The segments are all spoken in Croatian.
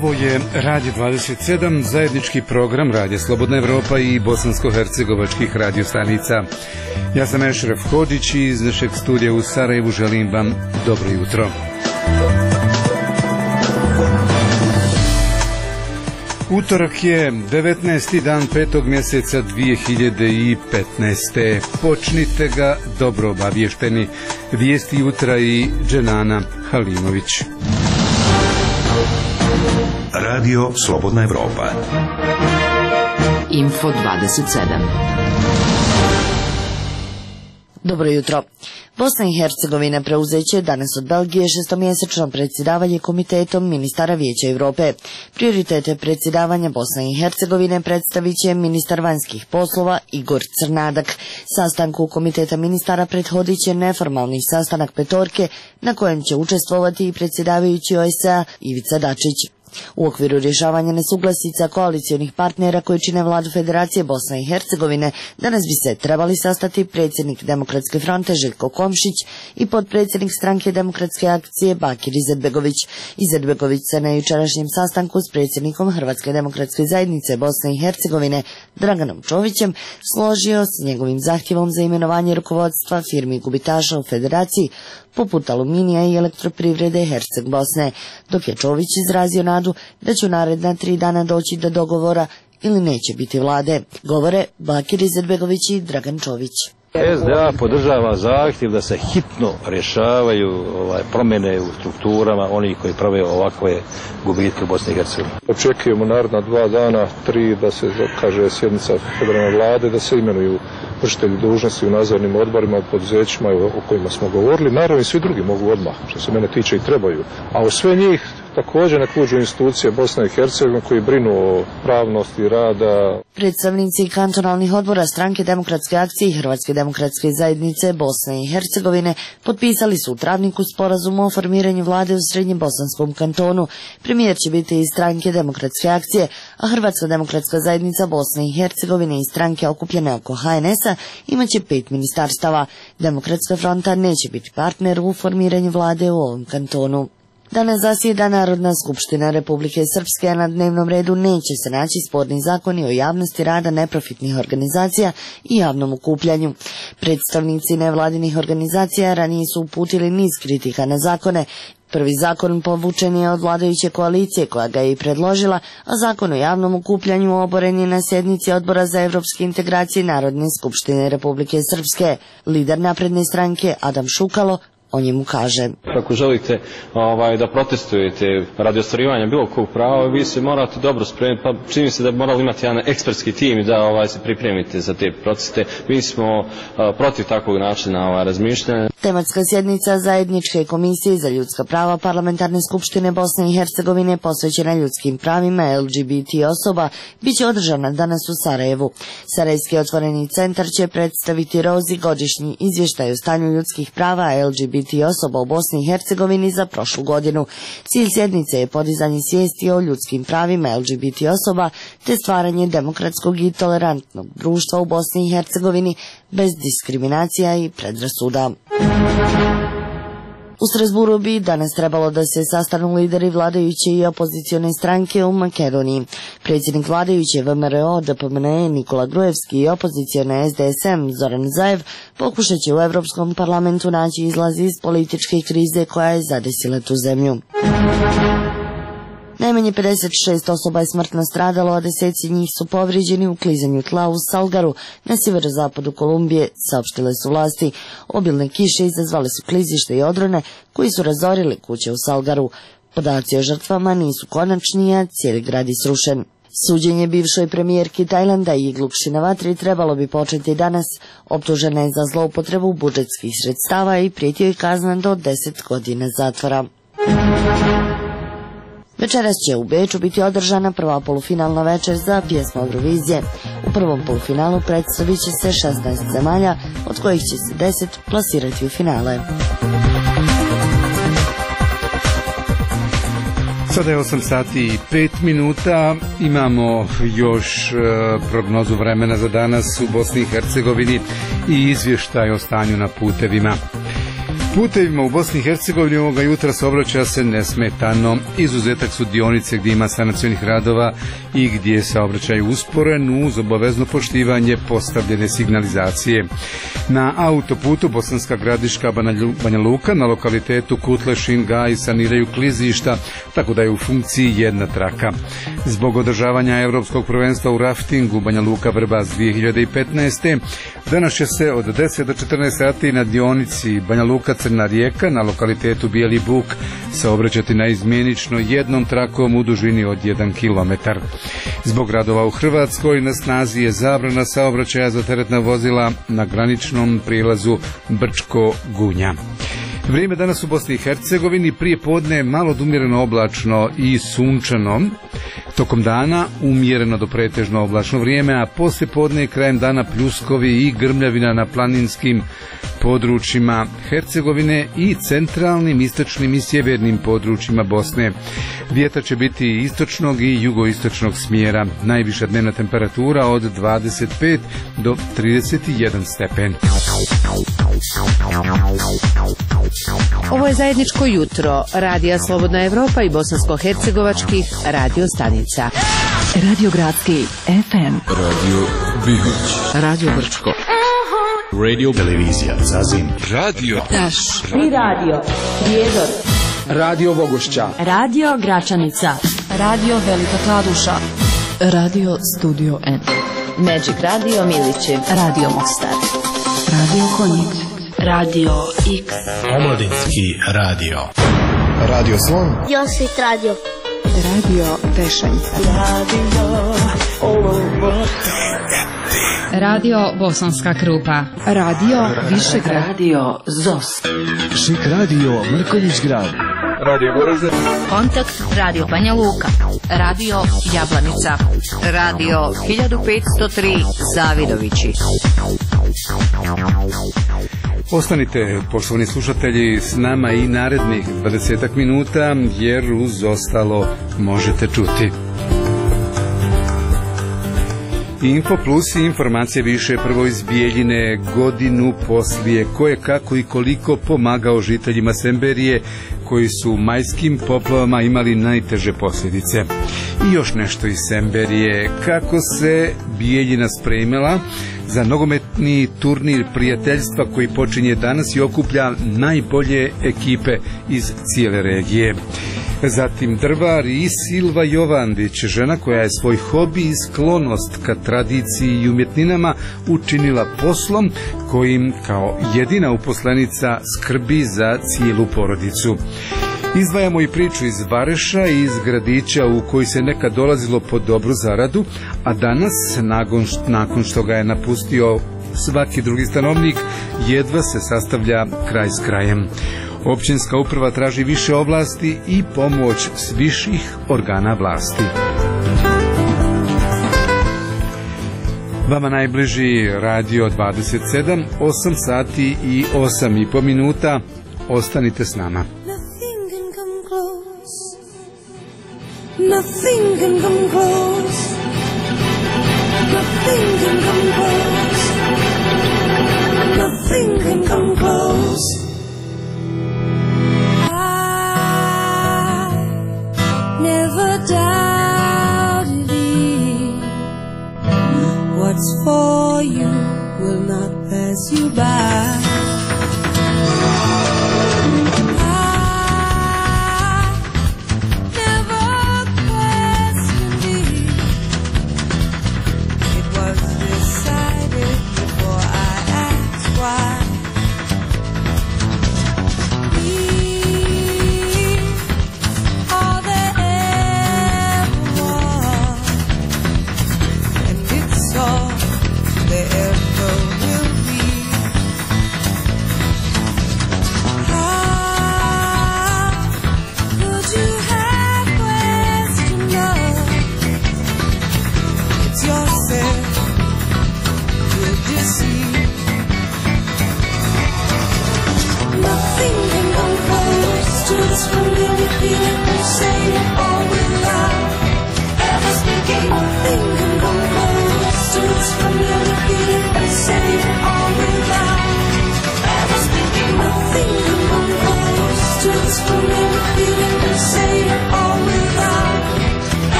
Ovo je Radio 27, zajednički program Radija Slobodna Evropa i bosansko-hercegovačkih radiostanica. Ja sam Ešref Hodić i iz našeg studija u Sarajevu želim vam dobro jutro. Utorak je 19. dan 5. mjeseca 2015. Počnite ga dobro obavješteni. Vijesti jutra i Dženana Halimović. Radio Slobodna Evropa. Info 27. Dobro jutro. Bosna i Hercegovina preuzeće danas od Belgije šestomjesečno predsjedavanje Komitetom ministara Vijeća Europe. Prioritete predsjedavanja Bosne i Hercegovine predstavit će ministar vanjskih poslova Igor Crnadak. Sastanku Komiteta ministara prethodit će neformalni sastanak petorke na kojem će učestvovati i predsjedavajući OSCE Ivica Dačić. U okviru rješavanja nesuglasica koalicionih partnera koji čine vladu Federacije Bosne i Hercegovine danas bi se trebali sastati predsjednik Demokratske fronte Željko Komšić i potpredsjednik stranke Demokratske akcije Bakir Izetbegović. Izetbegović se na jučerašnjem sastanku s predsjednikom Hrvatske demokratske zajednice Bosne i Hercegovine Draganom Čovićem složio s njegovim zahtjevom za imenovanje rukovodstva firmi gubitaša u Federaciji poput Aluminija i Elektroprivrede Herceg Bosne, dok je Čović izrazio nadu da će u naredna 3 dana doći do dogovora ili neće biti vlade. Govore Bakir Izetbegović i Dragan Čović. SDA podržava zahtjev da se hitno rješavaju promjene u strukturama onih koji prave ovakve gubitke u Bosni i Hercegovini. Očekujemo naredna 2 dana, 3 da se zakaže sjednica federalne vlade, da se imenuju vršitelji dužnosti u nadzornim odborima u poduzećima o kojima smo govorili. Naravno i svi drugi mogu odmah, što se mene tiče i trebaju. A u sve njih također nakuđu institucije Bosne i Hercegovine koji brinu o pravnosti rada. Predstavnici kantonalnih odbora stranke Demokratske akcije i Hrvatske demokratske zajednice Bosne i Hercegovine potpisali su u travniku sporazum o formiranju vlade u Srednjem Bosanskom kantonu. Premijer će biti iz stranke Demokratske akcije, a Hrvatska demokratska zajednica Bosne i Hercegovine i stranke okupljene oko HNS-a imaće 5 ministarstava. Demokratska fronta neće biti partner u formiranju vlade u ovom kantonu. Danas zasjeda Narodna skupština Republike Srpske, a na dnevnom redu neće se naći sporni zakoni o javnosti rada neprofitnih organizacija i javnom okupljanju. Predstavnici nevladinih organizacija ranije su uputili niz kritika na zakone. Prvi zakon povučen je od vladajuće koalicije koja ga je i predložila, a zakon o javnom okupljanju oboren je na sjednici Odbora za evropske integracije Narodne skupštine Republike Srpske. Lider napredne stranke Adam Šukalo o njemu kaže: Ako želite da protestujete radi ostvarivanja bilo kog prava, vi se morate dobro spremiti, pa čini se da bi morali imati jedan ekspertski tim i da se pripremite za te proteste. Mi smo protiv takvog načina razmišljanja. Tematska sjednica Zajedničke komisije za ljudska prava Parlamentarne skupštine Bosne i Hercegovine posvećena ljudskim pravima LGBT osoba biće održana danas u Sarajevu. Sarajevski otvoreni centar će predstaviti Rozi godišnji izvještaj o stanju ljudskih prava LGBT osoba u Bosni i Hercegovini za prošlu godinu. Cilj sjednice je podizanje svijesti o ljudskim pravima LGBT osoba te stvaranje demokratskog i tolerantnog društva u Bosni i Hercegovini bez diskriminacija i predrasuda. U Strasburu bi danas trebalo da se sastanu lideri vladajuće i opozicione stranke u Makedoniji. Predsjednik vladajuće VMRO DPMNE Nikola Grujevski i opozicione SDSM Zoran Zaev pokušat će u Europskom parlamentu naći izlaz iz političke krize koja je zadesila tu zemlju. Najmanje 56 osoba je smrtno stradalo, a deseci njih su povrijeđeni u klizanju tla u Salgaru na sjeverozapadu Kolumbije, saopštile su vlasti. Obilne kiše izazvale su klizište i odrone koji su razorili kuće u Salgaru. Podaci o žrtvama nisu konačni, a cijeli grad je srušen. Suđenje bivšoj premijerki Tajlanda Iglu Pšinavatri trebalo bi početi danas. Optužena je za zloupotrebu budžetskih sredstava i prijeti joj kazna do 10 godina zatvora. Večeras će u Beču biti održana prva polufinalna večer za pjesmu Eurovizije. U prvom polufinalu predstavit će se 16 zemalja, od kojih će se 10 plasirati u finale. Sada je 8 sati i 5 minuta. Imamo još prognozu vremena za danas u Bosni i Hercegovini i izvještaj o stanju na putevima. Putevima u Bosni i Hercegovini ovoga jutra saobraća se nesmetano. Izuzetak su dionice gdje ima sanacionih radova i gdje saobraćaj usporen uz obavezno poštivanje postavljene signalizacije. Na autoputu Bosanska Gradiška Banja Luka na lokalitetu Kutlešin Gaj saniraju klizišta, tako da je u funkciji jedna traka. Zbog održavanja Evropskog prvenstva u raftingu Banja Luka Vrbas 2015. danas će se od 10 do 14 sati na dionici Banja Luka Crna Rijeka na lokalitetu Bijeli Buk saobraćati naizmjenično jednom trakom u dužini od 1 km. Zbog radova u Hrvatskoj na snazi je zabrana saobraćaja za teretna vozila na graničnom prijelazu Brčko-Gunja. Vrijeme danas u Bosni i Hercegovini prije podne malo umjereno oblačno i sunčano. Tokom dana umjereno do pretežno oblačno vrijeme, a poslije podne i krajem dana pljuskovi i grmljavina na planinskim područjima Hercegovine i centralnim, istočnim i sjevernim područjima Bosne. Vjetar će biti istočnog i jugoistočnog smjera. Najviša dnevna temperatura od 25 do 31 stepen. Ovo je zajedničko jutro Radija Slobodna Evropa i bosansko-hercegovačkih radio stanica. Radio Gradski FM, Radio Bihać, Radio Brčko, Radio Televizija Zazin, Radio Taš, Tri radio, Prijedor, Radio Vogošća, Radio Gračanica, Radio Velika Kladuša, Radio Studio N, Magic Radio Milići, Radio Mostar, Radio Konjic, Radio X, Omladinski radio, Radio Slon, Josit Radio, Radio Tešanj, Radio Bosanska Krupa, Radio Višegrad, Radio ZOS, Šik radio Mrkonjić grad, Radio Goražde, Kontakt Radio Banja Luka, Radio Jablanica, Radio 1503 Zavidovići. Ostanite, poštovani slušatelji, s nama i narednih 20 minuta, jer uz ostalo možete čuti. Info plus i informacije više prvo iz Bijeljine, godinu poslije koje kako i koliko pomagao žiteljima Semberije koji su u majskim poplavama imali najteže posljedice. I još nešto iz Semberije, kako se Bijeljina spremila za nogometni turnir prijateljstva koji počinje danas i okuplja najbolje ekipe iz cijele regije. Zatim drvar i Silva Jovandić, žena koja je svoj hobi i sklonost ka tradiciji i umjetninama učinila poslom kojim kao jedina uposlenica skrbi za cijelu porodicu. Izdvajamo i priču iz Vareša i iz gradića u koji se nekad dolazilo po dobru zaradu, a danas, nakon što ga je napustio svaki drugi stanovnik, jedva se sastavlja kraj s krajem. Općinska uprava traži više ovlasti i pomoć s viših organa vlasti. Vama najbliži Radio 27, 8 sati i 8,5 minuta. Ostanite s nama. Nothing can come close. Nothing can come close. Nothing can come close. I never doubted thee. What's for you will not pass you by.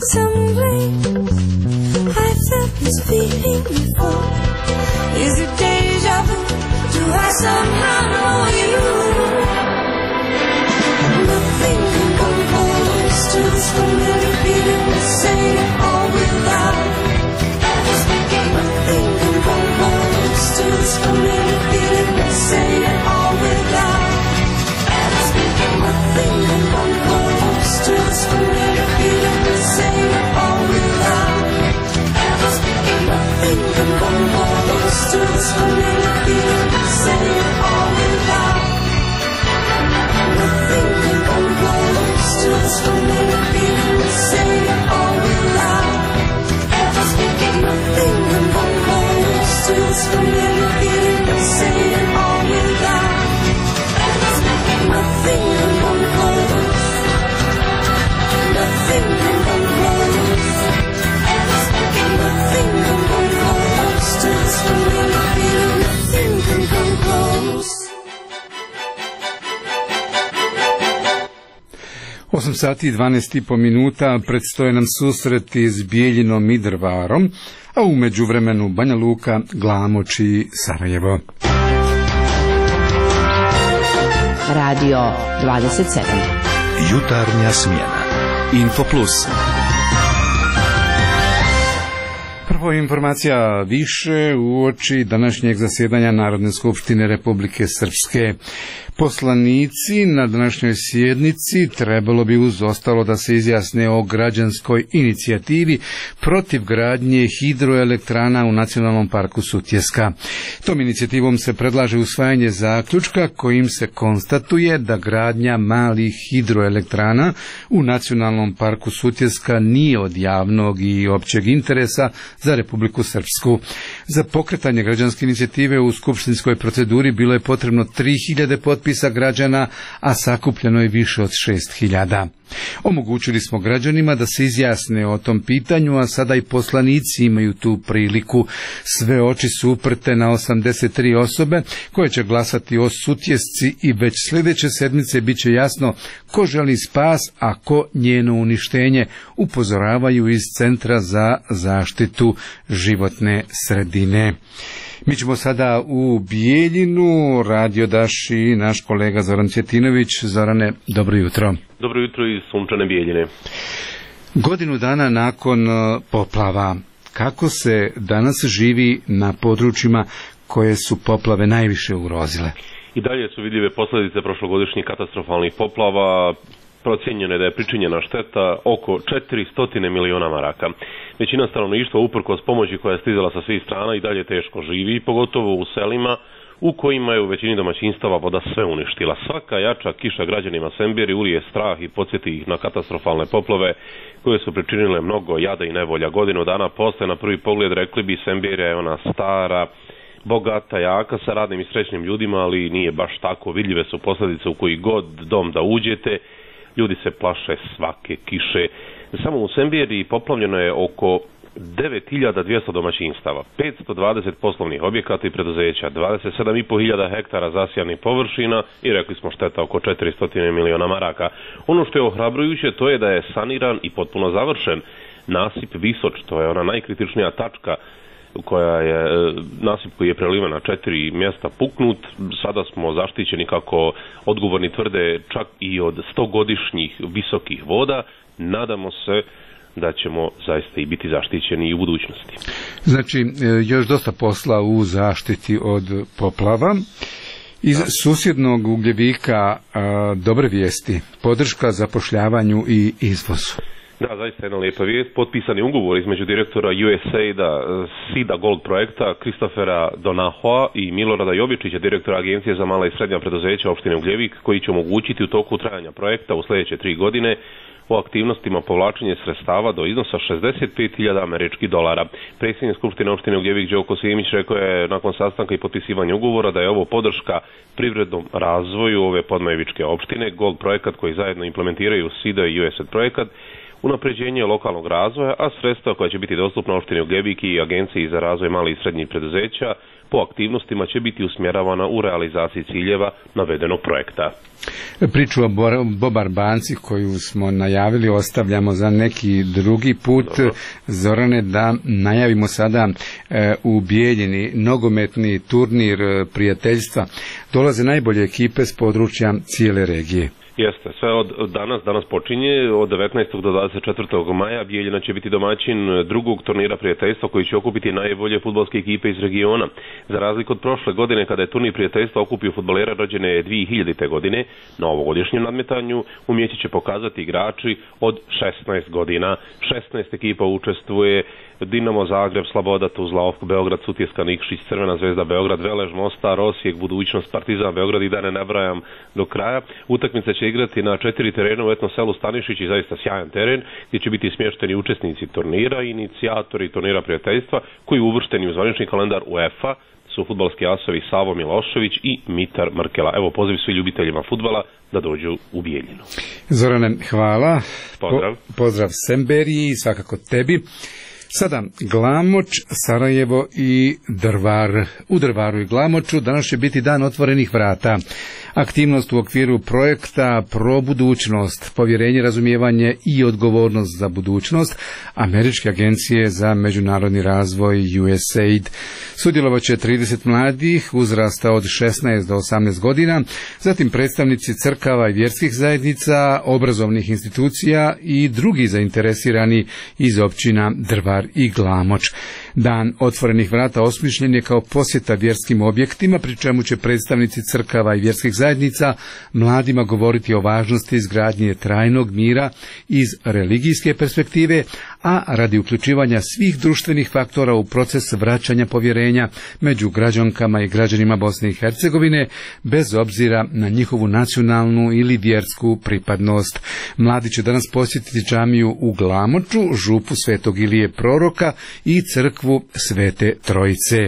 someplace I felt this feeling before. Is it deja vu? Do I somehow know you? Nothing can come close to this familiar feeling. We say it all without ever speaking. Nothing can come close to this familiar feeling. We say it all without ever speaking. Nothing can come close to this familiar feeling. We say it all without ever speaking. Nothing can come close to this familiar feeling. We say it all without. Nothing can come close to this familiar feeling. We say it all without ever speaking. Nothing can come close to this familiar feeling. We say it all without ever speaking. Nothing can come close. Nothing can come close. Ever speaking. Nothing can come close to this familiar feeling. Nothing can come close. 8 sati i 12,5 minuta predstoje nam susreti s Bijeljinom i Drvarom, a u međuvremenu Banja Luka, Glamoč i Sarajevo. Radio 27. Jutarnja smjena. Info Plus. Prvo informacija više uoči današnjeg zasjedanja Narodne skupštine Republike Srpske. Poslanici na današnjoj sjednici trebalo bi uz ostalo da se izjasne o građanskoj inicijativi protiv gradnje hidroelektrana u Nacionalnom parku Sutjeska. Tom inicijativom se predlaže usvajanje zaključka kojim se konstatuje da gradnja malih hidroelektrana u Nacionalnom parku Sutjeska nije od javnog i općeg interesa za Republiku Srpsku. Za pokretanje građanske inicijative u skupštinskoj proceduri bilo je potrebno 3000 potpisa građana, a sakupljeno je više od 6000. Omogućili smo građanima da se izjasne o tom pitanju, a sada i poslanici imaju tu priliku. Sve oči su uprte na 83 osobe koje će glasati o Sutjesci i već sljedeće sedmice bit će jasno ko želi spas, a ko njeno uništenje, upozoravaju iz Centra za zaštitu životne sredine. Mi ćemo sada u Bijeljinu, Radio Daši, naš kolega Zoran Cvjetinović. Zorane, dobro jutro. Dobro jutro iz sunčane Bijeljine. Godinu dana nakon poplava, kako se danas živi na područjima koje su poplave najviše ugrozile? I dalje su vidljive posljedice prošlogodišnjih katastrofalnih poplava. Procijenjeno je da je pričinjena šteta oko 400 miliona maraka. Većina stanovništva, uprkos pomoći koja je stizala sa svih strana, i dalje teško živi, pogotovo u selima u kojima je u većini domaćinstava voda sve uništila. Svaka jača kiša građanima Sembiri ulije strah i podsjeti ih na katastrofalne poplave koje su pričinile mnogo jada i nevolja. Godinu dana posle, na prvi pogled, rekli bi, Sembira je ona stara, bogata, jaka, sa radnim i srećnim ljudima, ali nije baš tako. Vidljive su posljedice u koji god dom da uđete. Ljudi se plaše svake kiše. Samo u Sembiri poplavljeno je oko 9200 domaćinstava, 520 poslovnih objekata i preduzeća, 27.500 hektara zasijanih površina i rekli smo šteta oko 400 miliona maraka. Ono što je ohrabrujuće to je da je saniran i potpuno završen nasip Visoč, to je ona najkritičnija tačka koja je nasip koji je preliven na 4 mjesta puknut. Sada smo zaštićeni, kako odgovorni tvrde, čak i od 100-godišnjih visokih voda. Nadamo se da ćemo zaista i biti zaštićeni i u budućnosti. Znači, još dosta posla u zaštiti od poplava. Iz susjednog Ugljevika dobre vijesti, podrška zapošljavanju i izvozu. Da, zaista jedna lijepa vijest. Potpisan je ugovor između direktora USAID-a SIDA Gold projekta Kristofera Donahoa i Milorada Jovičića, direktora Agencije za mala i srednja preduzeća opštine Ugljevik, koji će omogućiti u toku trajanja projekta u sljedeće 3 godine o aktivnostima povlačenje sredstava do iznosa $65.000. Predsjednik Skupštine opštine Ugljevik Đoko Simić rekao je nakon sastanka i potpisivanja ugovora da je ovo podrška privrednom razvoju ove podmajevičke opštine. Gold projekat koji zajedno implementiraju SIDA i USAID projekat, unapređenje lokalnog razvoja, a sredstva koja će biti dostupna opštini Ugljevik i Agenciji za razvoj malih i srednjih preduzeća po aktivnostima će biti usmjeravana u realizaciji ciljeva navedenog projekta. Priču o Bobar banci koju smo najavili ostavljamo za neki drugi put. Dobro. Zorane, da najavimo sada u Bijeljini nogometni turnir prijateljstva. Dolaze najbolje ekipe s područja cijele regije. Jeste, sve od danas počinje, od 19. do 24. maja Bijeljina će biti domaćin drugog turnira prijateljstva koji će okupiti najbolje fudbalske ekipe iz regiona. Za razliku od prošle godine kada je turnir prijateljstva okupio fudbalere rođene 2000. godine, na ovogodišnjem nadmetanju umijeće će pokazati igrači od 16 godina. 16 ekipa učestvuje: Dinamo Zagreb, Sloboda, Tuzla, OFK Beograd, Sutjeska, Nikšić, Crvena Zvezda Beograd, Velež, Mostar, Osijek, Budućnost, Partizan Beograd i da ne nabrajam do kraja. Utakmice će igrati na 4 terena u etno selu Stanišić i zaista sjajan teren gdje će biti smješteni učesnici turnira, inicijatori turnira prijateljstva koji uvršteni u zvanični kalendar UEFA su fudbalski asovi Savo Milošević i Mitar Mrkela. Evo poziv svi ljubiteljima fudbala da dođu u Bijeljinu. Zorane, hvala. Pozdrav. Pozdrav Semberiji i svakako tebi. Sada Glamoč, Sarajevo i Drvar. U Drvaru i Glamoču danas će biti dan otvorenih vrata. Aktivnost u okviru projekta Pro budućnost, povjerenje, razumijevanje i odgovornost za budućnost Američke agencije za međunarodni razvoj USAID. Sudjelovat će 30 mladih uzrasta od 16 do 18 godina, zatim predstavnici crkava i vjerskih zajednica, obrazovnih institucija i drugi zainteresirani iz općina Drvar i Glamoč. Dan otvorenih vrata osmišljen je kao posjeta vjerskim objektima, pri čemu će predstavnici crkava i vjerskih zajednica mladima govoriti o važnosti izgradnje trajnog mira iz religijske perspektive, a radi uključivanja svih društvenih faktora u proces vraćanja povjerenja među građankama i građanima Bosne i Hercegovine, bez obzira na njihovu nacionalnu ili vjersku pripadnost. Mladi će danas posjetiti džamiju u Glamoču, župu Svetog Ilije Proroka i crkvu Svete Trojice.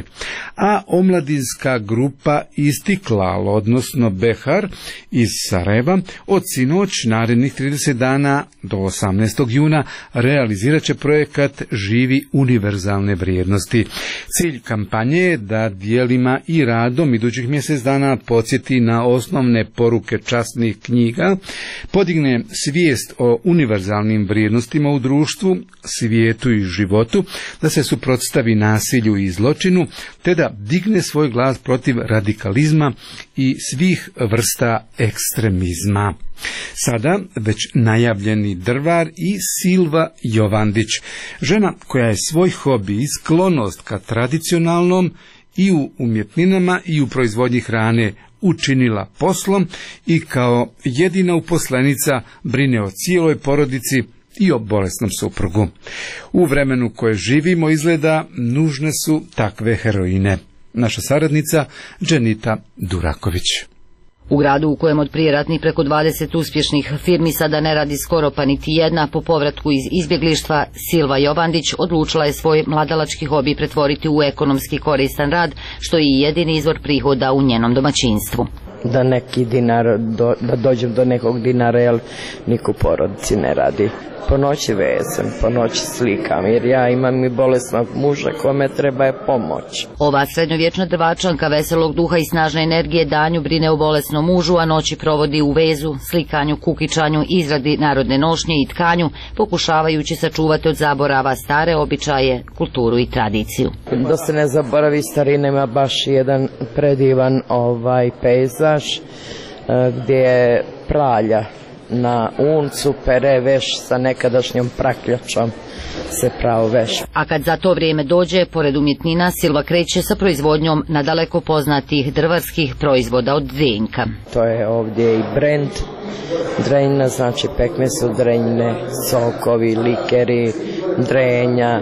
A omladinska grupa Istiklal, odnosno Behar iz Sarajeva, od sinoć narednih 30 dana do 18. juna realizirat će projekat Živi univerzalne vrijednosti. Cilj kampanje je da dijelima i radom idućih mjesec dana podsjeti na osnovne poruke časnih knjiga, podigne svijest o univerzalnim vrijednostima u društvu, svijetu i životu, da se suprotstavi nasilju i zločinu, te da digne svoj glas protiv radikalizma i svih vrsta ekstremizma. Sada već najavljeni Drvar i Silva Jovandić, žena koja je svoj hobi i sklonost ka tradicionalnom i u umjetninama i u proizvodnji hrane učinila poslom i kao jedina uposlenica brine o cijeloj porodici i o bolesnom suprugu. U vremenu koje živimo izgleda nužne su takve heroine. Naša saradnica Dženita Duraković. U gradu u kojem od prijeratnih preko 20 uspješnih firmi sada ne radi skoro pa niti jedna, po povratku iz izbjeglištva, Silva Jovandić odlučila je svoj mladalački hobi pretvoriti u ekonomski koristan rad, što je i jedini izvor prihoda u njenom domaćinstvu. Da neki dinar, da dođem do nekog dinara, jer niko u porodici ne radi. Po noći vezam, po noći slikam, jer ja imam i bolesnog muža kome treba je pomoć. Ova srednjovječna drvačanka veselog duha i snažne energije danju brine o bolesnom mužu, a noći provodi u vezu, slikanju, kukičanju, izradi narodne nošnje i tkanju, pokušavajući sačuvati od zaborava stare običaje, kulturu i tradiciju. Da se ne zaboravi, starina ima baš jedan predivan pejzaž gdje je pralja na uncu pere veš sa nekadašnjom prakljačom se pravo veš. A kad za to vrijeme dođe, pored umjetnina, Silva kreće sa proizvodnjom nadaleko poznatih drvarskih proizvoda od drenjka. To je ovdje i brend drenjna, znači pekmez od drenjne, sokovi, likeri, drenja,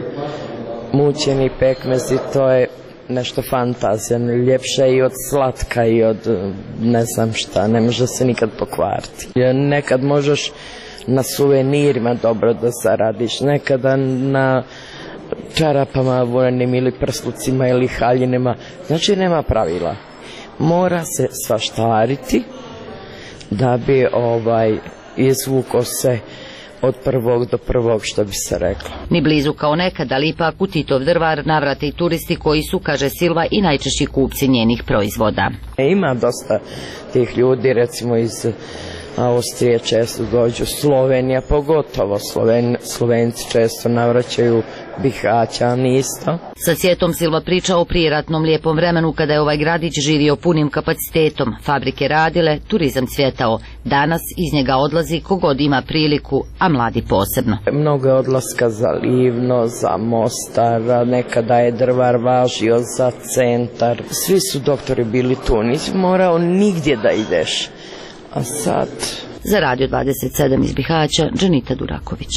mućeni pekmez, i to je nešto fantazijalno, ljepše i od slatka i od ne znam šta, ne može se nikad pokvariti. Nekad možeš na suvenirima dobro da zaradiš, nekada na čarapama volenim ili prslucima ili haljinima, znači nema pravila. Mora se svaštariti da bi izvuko se od prvog do prvog, što bi se reklo. Ni blizu kao nekad, ali ipak u Titov Drvar navrate i turisti koji su, kaže Silva, i najčešći kupci njenih proizvoda. Ima dosta tih ljudi, recimo iz Austrije često dođu, Slovenija pogotovo, Slovenci često navraćaju Bihaća, isto. Sa Sjetom Silva priča o prijeratnom lijepom vremenu kada je ovaj gradić živio punim kapacitetom, fabrike radile, turizam cvjetao. Danas iz njega odlazi kogod ima priliku, a mladi posebno. Mnogo je odlaska za Livno, za Mostar, nekada je Drvar važio za centar. Svi su doktori bili tu, nisi morao nigdje da ideš. A sad... Za Radio 27 iz Bihaća, Džanita Duraković.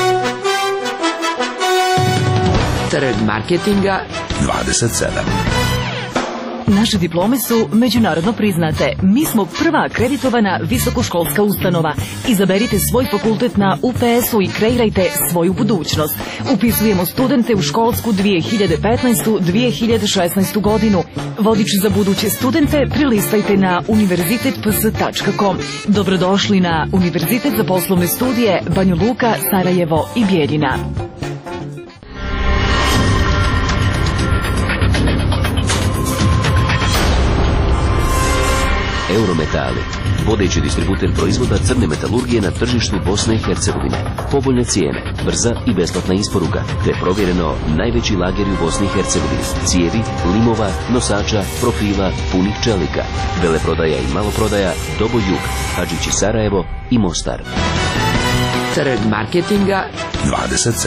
Trg marketinga 27. Naše diplome su međunarodno priznate. Mi smo prva akreditovana visokoškolska ustanova. Izaberite svoj fakultet na UPS-u i kreirajte svoju budućnost. Upisujemo studente u školsku 2015-2016 godinu. Vodič za buduće studente prilistajte na univerzitetps.com. Dobrodošli na Univerzitet za poslovne studije Banja Luka, Sarajevo i Bijeljina. Eurometali, vodeći distributer proizvoda crne metalurgije na tržištu Bosne i Hercegovine. Povoljne cijene, brza i besplatna isporuka, te provjereno najveći lager u Bosni i Hercegovini. Cijevi, limova, nosača, profila, punih čelika. Veleprodaja i maloprodaja, Dobo Jug, Hadžići Sarajevo i Mostar. Trg marketinga 27.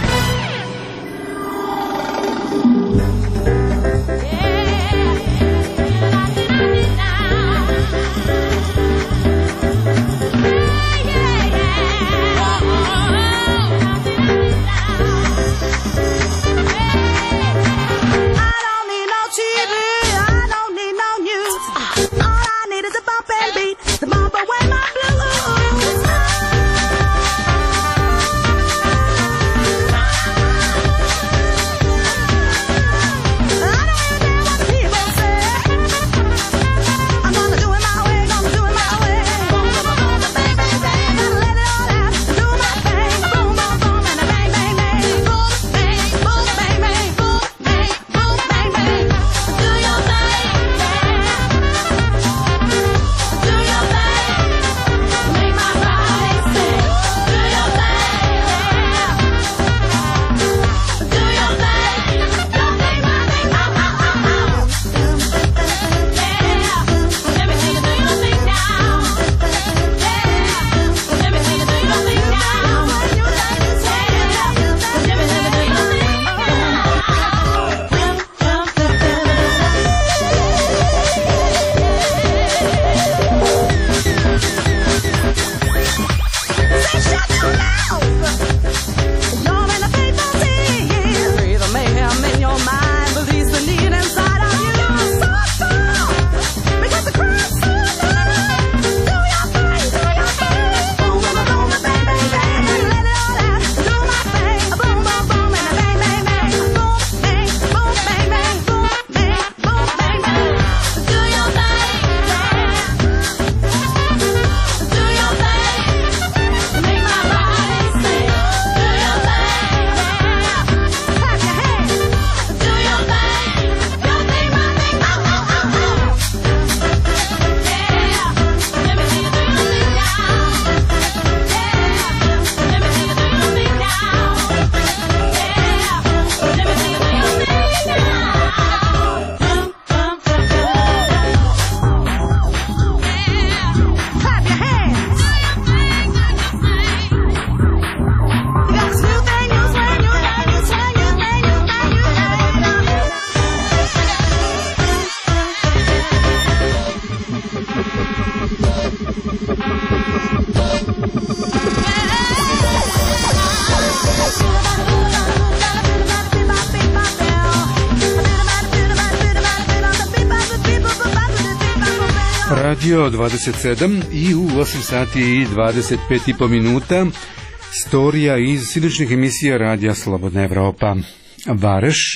Radio 27 i u 8 sati i 25,5 minuta storija iz sinoćnih emisija Radija Slobodna Evropa. Vareš.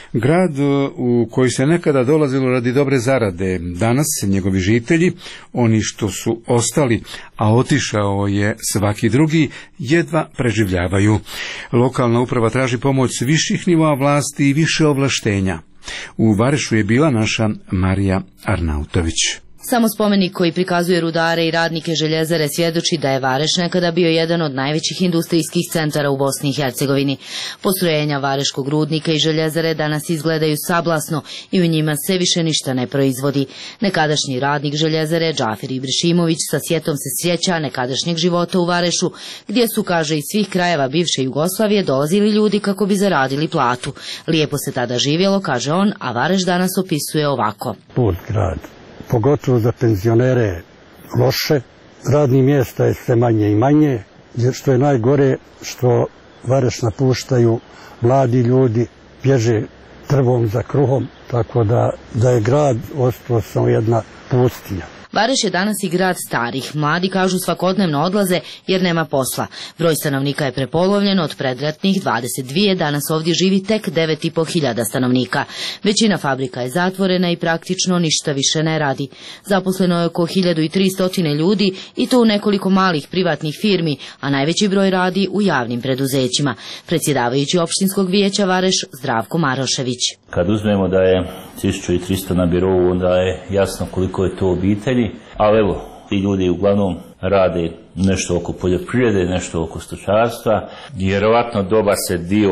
Grad u koji se nekada dolazilo radi dobre zarade, danas njegovi žitelji, oni što su ostali, a otišao je svaki drugi, jedva preživljavaju. Lokalna uprava traži pomoć s viših nivoa vlasti i više ovlaštenja. U Varešu je bila naša Marija Arnautović. Samo spomenik koji prikazuje rudare i radnike željezare svjedoči da je Vareš nekada bio jedan od najvećih industrijskih centara u Bosni i Hercegovini. Postrojenja Vareškog rudnika i željezare danas izgledaju sablasno i u njima se više ništa ne proizvodi. Nekadašnji radnik željezare Džafir Ibrešimović sa sjetom se sjeća nekadašnjeg života u Varešu, gdje su, kaže, iz svih krajeva bivše Jugoslavije dolazili ljudi kako bi zaradili platu. Lijepo se tada živjelo, kaže on, a Vareš danas opisuje ovako. Put grad. Pogotovo za penzionere loše, radnih mjesta je sve manje i manje, jer što je najgore što Vareš napuštaju mladi ljudi, bježe trvom za kruhom, tako da je grad ostao samo jedna pustinja. Vareš je danas i grad starih. Mladi, kažu, svakodnevno odlaze jer nema posla. Broj stanovnika je prepolovljen, od predratnih 22, danas ovdje živi tek 9.500 stanovnika. Većina fabrika je zatvorena i praktično ništa više ne radi. Zaposleno je oko 1300 ljudi i to u nekoliko malih privatnih firmi, a najveći broj radi u javnim preduzećima. Predsjedavajući opštinskog vijeća Vareš Zdravko Marošević. Kad uzmemo da je 1300 na birovu, onda je jasno koliko je to obitelji, ali evo, ti ljudi uglavnom rade nešto oko poljoprivrede, nešto oko stočarstva. Vjerovatno dobar se dio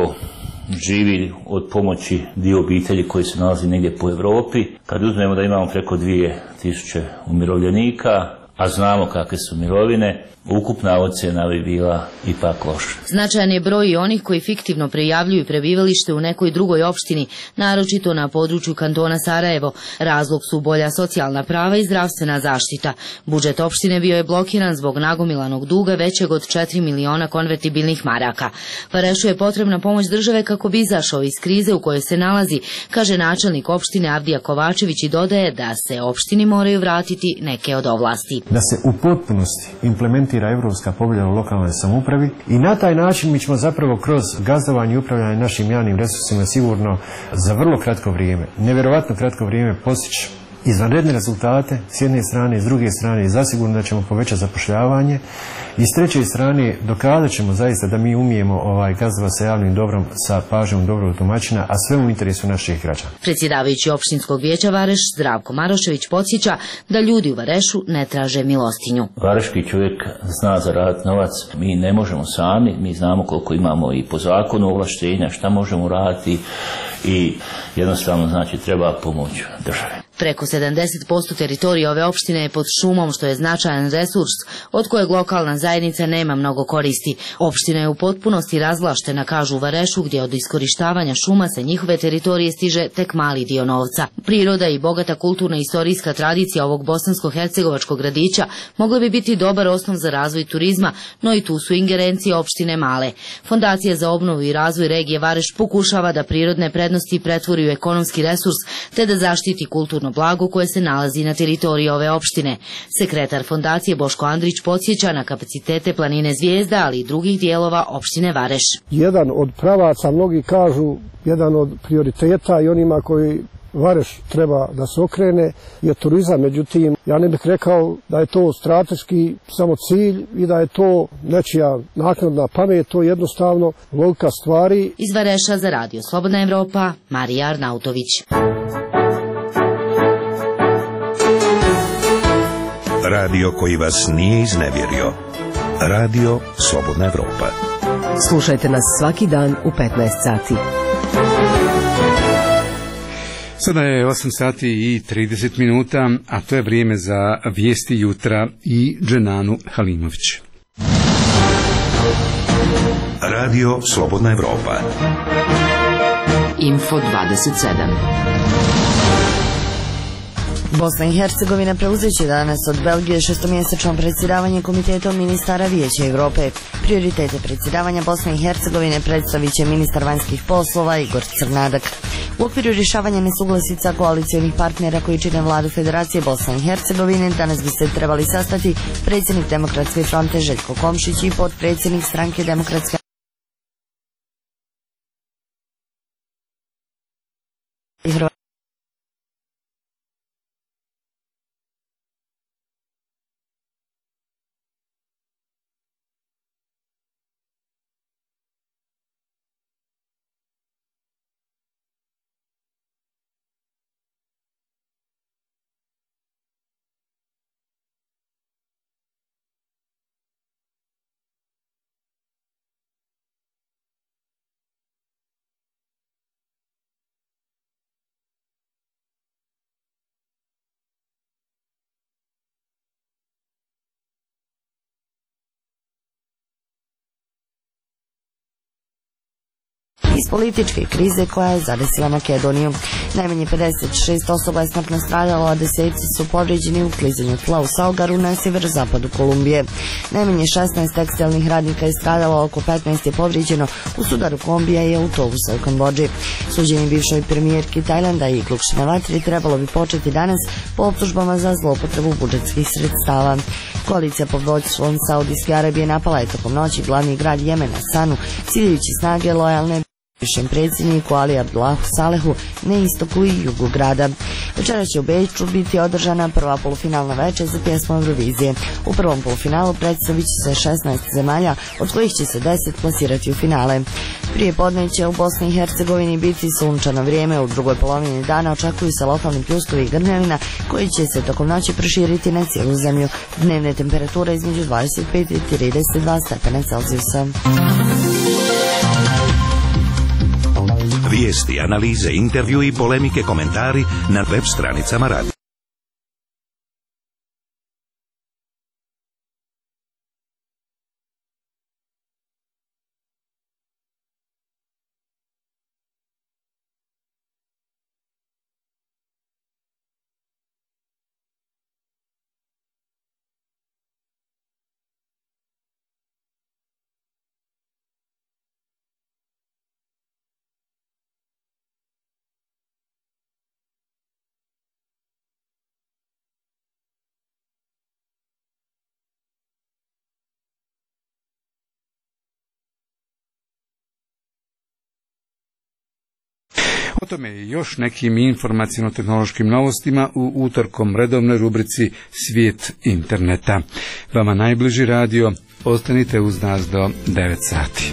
živi od pomoći dio obitelji koji se nalazi negdje po Europi. Kad uzmemo da imamo preko 2000 umirovljenika, a znamo kakve su mirovine, ukupna ocjena bi bila ipak loša. Značajan je broj i onih koji fiktivno prijavljuju prebivalište u nekoj drugoj opštini, naročito na području kantona Sarajevo. Razlog su bolja socijalna prava i zdravstvena zaštita. Budžet opštine bio je blokiran zbog nagomilanog duga većeg od 4 miliona konvertibilnih maraka. Varešu je potrebna pomoć države kako bi izašao iz krize u kojoj se nalazi, kaže načelnik opštine Avdija Kovačević i dodaje da se opštini moraju vratiti neke od ovlasti. Da se u potpunosti implementira Europska povelja o lokalnoj samoupravi i na taj način mi ćemo zapravo kroz gazdovanje i upravljanje našim javnim resursima sigurno za vrlo kratko vrijeme, nevjerovatno kratko vrijeme postići izvanredne rezultate s jedne strane i s druge strane zasigurno da ćemo povećati zapošljavanje i s treće strane dokazat ćemo zaista da mi umijemo gazdovati sa javnim dobrom, sa pažnjom dobrog tumačina, a sve u interesu naših građana. Predsjedavajući opštinskog vijeća Vareš Zdravko Marošević podsjeća da ljudi u Varešu ne traže milostinju. Vareški čovjek zna zaraditi novac, mi ne možemo sami, mi znamo koliko imamo i po zakonu ovlaštenja, šta možemo raditi i jednostavno znači treba pomoć države. Preko 70% teritorije ove opštine je pod šumom, što je značajan resurs od kojeg lokalna zajednica nema mnogo koristi. Opština je u potpunosti razvlaštena, kažu u Varešu, gdje od iskorištavanja šuma sa njihove teritorije stiže tek mali dio novca. Priroda i bogata kulturna i istorijska tradicija ovog bosansko-hercegovačkog gradića mogla bi biti dobar osnov za razvoj turizma, no i tu su ingerencije opštine male. Fondacija za obnovu i razvoj regije Vareš pokušava da prirodne prednosti pretvori u ekonomski resurs, te da zaštiti kulturno blago koje se nalazi na teritoriji ove opštine. Sekretar fondacije Boško Andrić podsjeća na kapacitete planine Zvijezda, ali i drugih dijelova opštine Vareš. Jedan od pravaca, mnogi kažu, jedan od prioriteta i onima koji Vareš treba da se okrene je turizam, međutim ja ne bih rekao da je to strateški samo cilj i da je to nečija naknadna pamet, to je jednostavno logika stvari. Iz Vareša za Radio Slobodna Evropa, Marija Arnautović. Radio koji vas nije iznevjerio. Radio Slobodna Evropa. Slušajte nas svaki dan u 15 sati. Sada je 8 sati i 30 minuta, a to je vrijeme za vijesti jutra i Dženanu Halimović. Radio Slobodna Evropa. Info 27. Bosna i Hercegovina preuzeće danas od Belgije šestomjesečno predsjedavanje Komitetom ministara Vijeća Europe. Prioritete predsjedavanja Bosne i Hercegovine predstavit će ministar vanjskih poslova Igor Crnadak. U okviru rješavanja nesuglasica koalicijonih partnera koji čine vladu Federacije Bosne i Hercegovine danas bi se trebali sastati predsjednik Demokratske fronte Željko Komšić i potpredsjednik stranke Demokratske iz političke krize koja je zadesila Makedoniju. Najmanje 56 osoba je smrtno stradalo, a deseci su povrijeđeni u klizanju tla u Salgaru na sjeverozapadu Kolumbije. Najmanje 16 tekstilnih radnika je stradalo, oko 15 je povrijeđeno u sudaru kombija i autobusa u Kambodži. Suđenje bivšoj premijerki Tajlanda i Klukši na vatri trebalo bi početi danas po optužbama za zloupotrebu budžetskih sredstava. Koalicija pod vodstvom Saudijske Arabije napala je tokom noći glavni grad Jemena, Sanu, ciljajući snage lojalne bivšem predsjedniku Ali Abdullahu Salehu na istoku i jugu grada. Večera će u Beču biti održana prva polufinalna večer za pjesmu Eurovizije. U prvom polufinalu predstavit će se 16 zemalja, od kojih će se 10 plasirati u finale. Prije podne će u Bosni i Hercegovini biti sunčano vrijeme, u drugoj polovini dana očekuju se lokalni pljuskovi i grmljavina koji će se tokom noći proširiti na cijelu zemlju. Dnevne temperature između 25 i 32 stepena Celzijusa. Vijesti, analize, intervju i polemike, komentari na web stranicama radija. O tome i još nekim informacijno-tehnološkim novostima u utorkom redovnoj rubrici Svijet interneta. Vama najbliži radio, ostanite uz nas do 9 sati.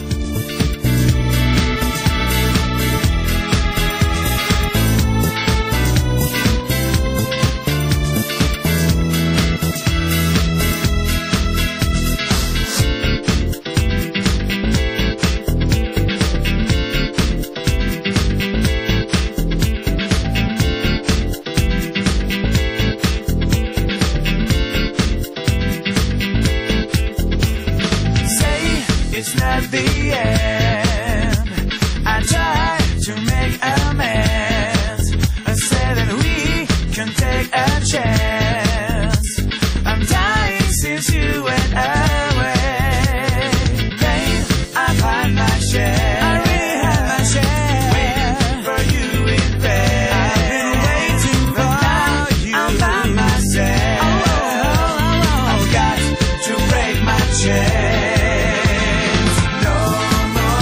No, no.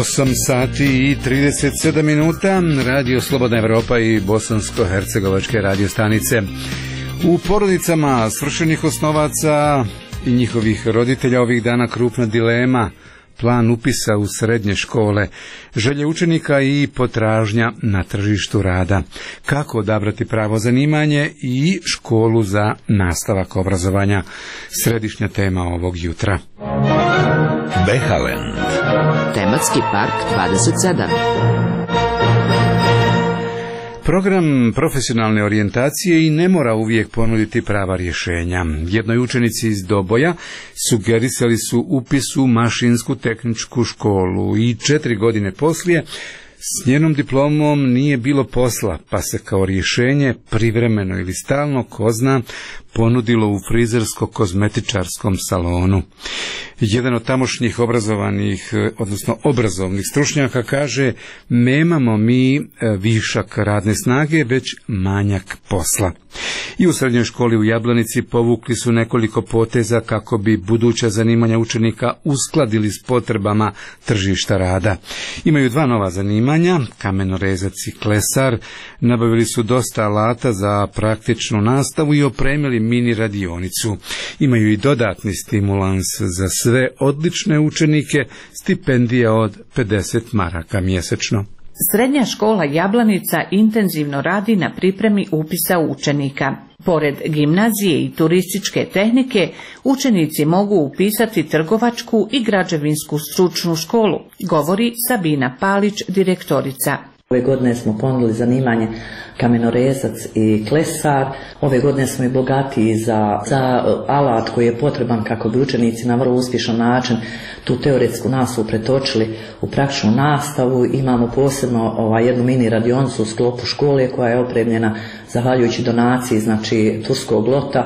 8 sati i 37 minuta, Radio Slobodna Evropa i bosansko-hercegovačke radiostanice. U porodicama svršenih osnovaca i njihovih roditelja ovih dana krupna dilema, plan upisa u srednje škole, želje učenika i potražnja na tržištu rada. Kako odabrati pravo zanimanje i školu za nastavak obrazovanja? Središnja tema ovog jutra. Behalen. Tematski park 27. Program profesionalne orijentacije i ne mora uvijek ponuditi prava rješenja. Jednoj učenici iz Doboja sugerisali su upis u mašinsku tehničku školu i 4 godine poslije s njenom diplomom nije bilo posla, pa se kao rješenje privremeno ili stalno, ko zna, ponudilo u frizersko-kozmetičarskom salonu. Jedan od tamošnjih obrazovnih stručnjaka kaže: nemamo mi višak radne snage, već manjak posla. I u srednjoj školi u Jablanici povukli su nekoliko poteza kako bi buduća zanimanja učenika uskladili s potrebama tržišta rada. Imaju 2 nova zanimanja, kamenorezac i klesar. Nabavili su dosta alata za praktičnu nastavu i opremili mini radionicu. Imaju i dodatni stimulans za sve odlične učenike, stipendija od 50 maraka mjesečno. Srednja škola Jablanica intenzivno radi na pripremi upisa učenika. Pored gimnazije i turističke tehnike, učenici mogu upisati trgovačku i građevinsku stručnu školu, govori Sabina Palić, direktorica. Ove godine smo ponudili zanimanje kamenorezac i klesar. Ove godine smo i bogatiji za alat koji je potreban kako bi učenici na vrlo uspješan način tu teoretsku nastavu pretočili u praktičnu nastavu. Imamo posebno jednu mini radionicu u sklopu škole koja je opremljena zahvaljujući donaciji, znači turskog lota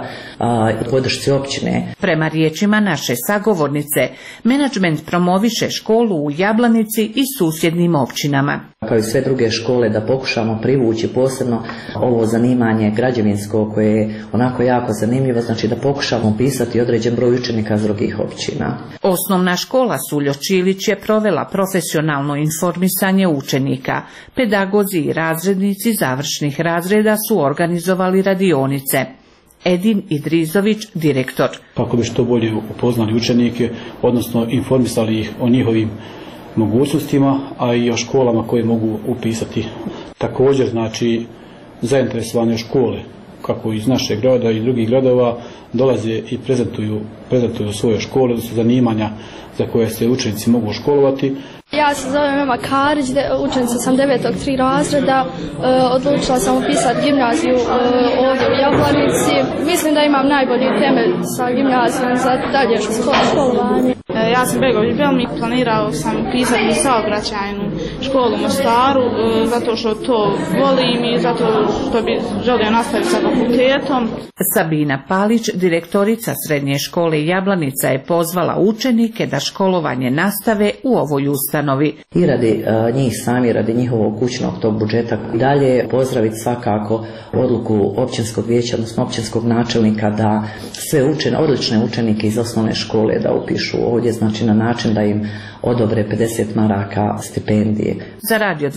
i podršci općine. Prema riječima naše sagovornice, menadžment promoviše školu u Jablanici i susjednim općinama. Kao i sve druge škole da pokušamo privući posebno ovo zanimanje građevinsko koje je onako jako zanimljivo, znači da pokušamo upisati određen broj učenika iz drugih općina. Osnovna škola Suljo Čilić je provela profesionalno informisanje učenika. Pedagozi i razrednici završnih razreda su organizovali radionice. Edin Idrizović, direktor. Kako bi što bolje upoznali učenike, odnosno informisali ih o njihovim mogućnostima, a i o školama koje mogu upisati. Također, znači, zainteresovane škole, kako iz našeg grada i drugih gradova, dolaze i prezentuju svoje škole, odnosno zanimanja za koje se učenici mogu školovati. Ja se zovem Ema Karić, učenica sam 9. razreda, odlučila sam upisati gimnaziju ovdje u Jablanici. Mislim da imam najbolji temelj sa gimnazijom za dalje školovanje. Ja sam Begović Belmik, planirao sam upisati saobraćajnu školu u Mostaru, zato što to volim i zato što bi želio nastaviti sa fakultetom. Sabina Palić, direktorica Srednje škole Jablanica, je pozvala učenike da školovanje nastave u ovoj ustanovi. I radi njih sami, radi njihovog kućnog tog budžeta. Dalje pozdraviti svakako odluku općinskog vijeća, odnosno općinskog načelnika da sve odlične učenike iz osnovne škole da upišu ovdje, znači na način da im odobre 50 maraka stipendije. Za Radio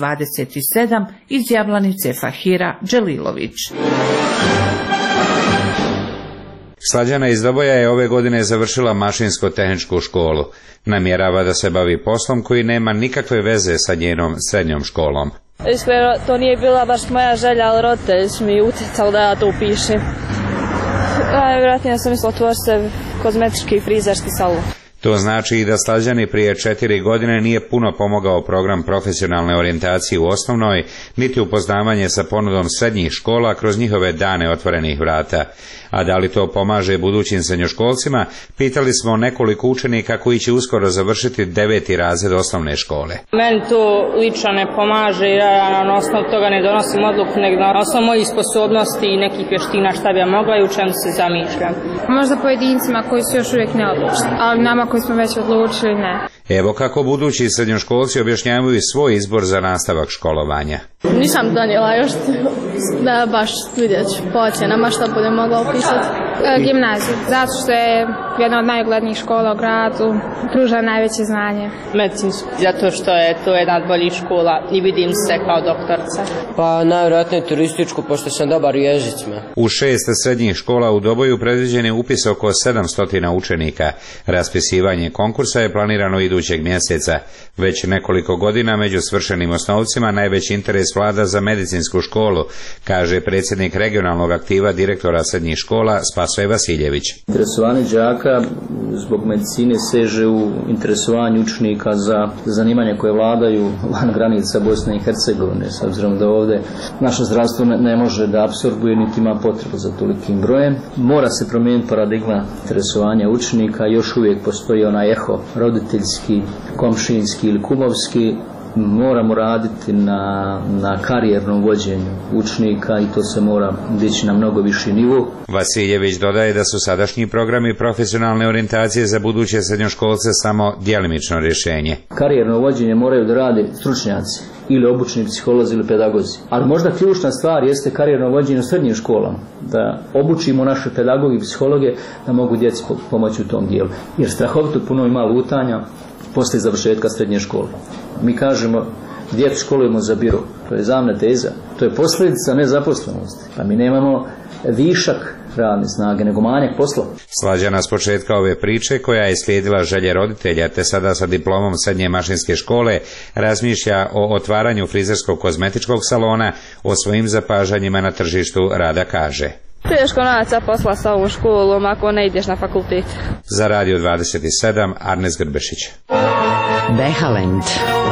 27 iz Jablanice Fahira Đelilović. Slađana iz Doboja je ove godine završila mašinsko-tehničku školu. Namjerava da se bavi poslom koji nema nikakve veze sa njenom srednjom školom. Iskreno, to nije bila baš moja želja, ali roditelji su mi utjecali da ja to upišem. Vjerojatno sam mislila otvoriti se kozmetički i frizerski salon. To znači i da Slađani prije 4 godine nije puno pomogao program profesionalne orijentacije u osnovnoj, niti upoznavanje sa ponudom srednjih škola kroz njihove dane otvorenih vrata. A da li to pomaže budućim srednjoškolcima, pitali smo nekoliko učenika koji će uskoro završiti 9. razred osnovne škole. Meni to lično ne pomaže, ja na osnovu toga ne donosim odluku, nego na osnovu mojih sposobnosti i nekih vještina šta bi ja mogla i u čemu se zamišljam. Možda pojedincima koji su još uvijek neodlučni, ali nama koji smo već odlučili ne. Evo kako budući srednjoškolci objašnjavaju svoj izbor za nastavak školovanja. Nisam donijela još Da, baš vidjet ću po ocjenama šta budem mogla upisati. Gimnaziju, zato što je jedna od najuglednijih škola u gradu, pruža najveće znanje. Medicinsku, zato što je to jedna od boljih škola i vidim se kao doktorica. Pa najvjerojatnije turističku, pošto sam dobar u jezicima. U 6 srednjih škola u Doboju predviđen je upis oko 700 učenika. Raspisivanje konkursa je planirano idućeg mjeseca. Već nekoliko godina među svršenim osnovcima najveći interes vlada za medicinsku školu, kaže predsjednik regionalnog aktiva direktora srednjih škola Spasoje Vasiljević. Interesovanje đaka zbog medicine seže u interesovanju učenika za zanimanja koje vladaju van granica Bosne i Hercegovine, s obzirom da ovdje naše zdravstvo ne može da apsorbuje niti ima potrebu za tolikim brojem. Mora se promijeniti paradigma interesovanja učenika, još uvijek postoji onaj eho roditeljski, komšinski ili kumovski. Moramo raditi na karijernom vođenju učenika i to se mora dići na mnogo viši nivo. Vasiljević dodaje da su sadašnji programi profesionalne orijentacije za buduće srednjoškolce samo djelimično rješenje. Karijerno vođenje moraju da rade stručnjaci ili obučni psiholozi ili pedagozi. Ali možda ključna stvar jeste karijerno vođenje u srednjim školama. Da obučimo naše pedagoge i psihologe da mogu djeci pomoći u tom dijelu. Jer strahovito puno ima lutanja poslije završetka srednje škole. Mi kažemo, djecu školujemo za biro. To je zamna teza. To je posljedica nezaposlenosti. Pa mi nemamo višak radne snage, nego manjak posla. Slađana s početka ove priče, koja je slijedila želje roditelja, te sada sa diplomom srednje mašinske škole, razmišlja o otvaranju frizerskog kozmetičkog salona, o svojim zapažanjima na tržištu rada kaže. Teško naći posla sa ovom školom ako ne ideš na fakultet. Za Radio 27, Arnes Grbešić. Behalend.